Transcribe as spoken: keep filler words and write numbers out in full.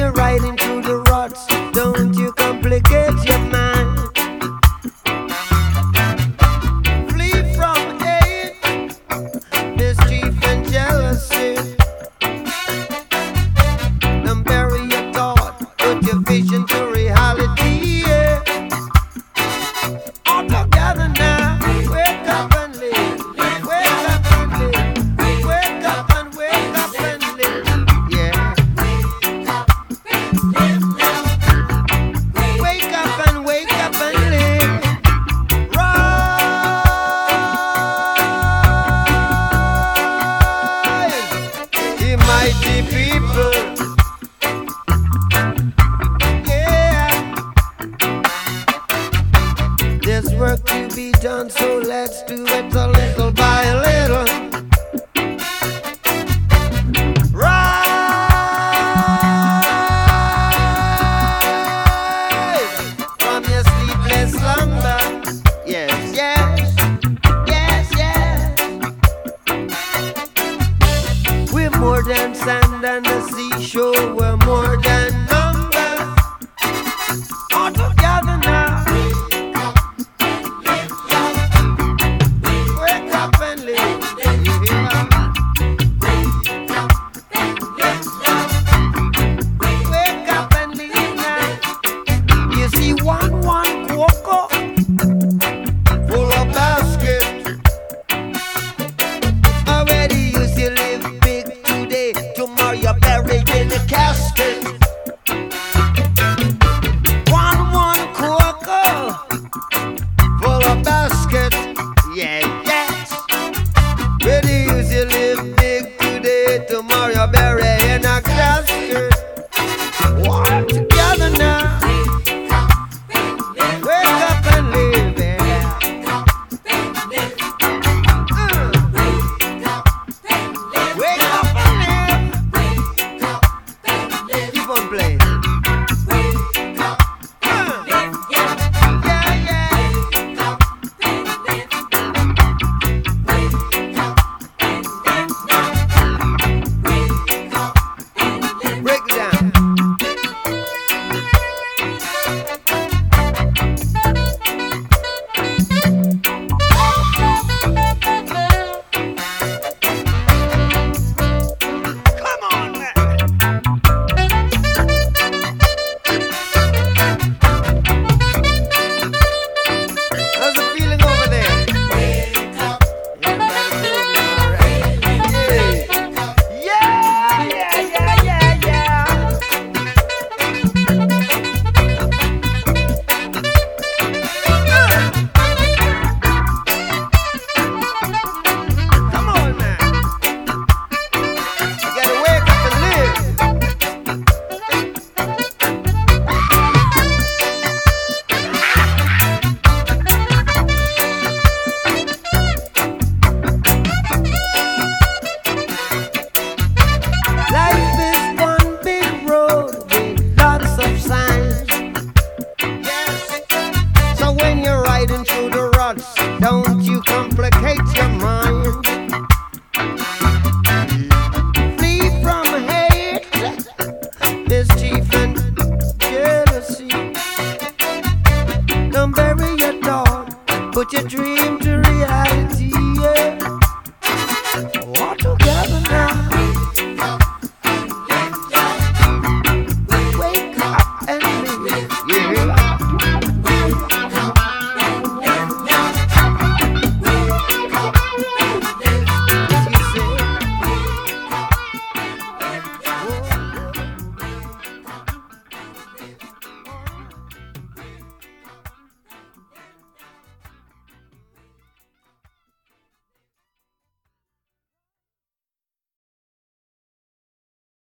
We're riding through the ruts. Don't you complicate your mind. Flee from hate, mischief and jealousy. Don't bury your thought, put your vision to reality. Yeah. All together now, wake up and live. Wake up and live. Wake up and wake up and live. Yeah. Wake up and wake up and live. Rise, ye mighty people. Yeah. There's work to be done, so let's do it a little by little. Rise from your sleepless slumber. Yes, yes, yes, yes. We're more than sand and the seashore. We're more than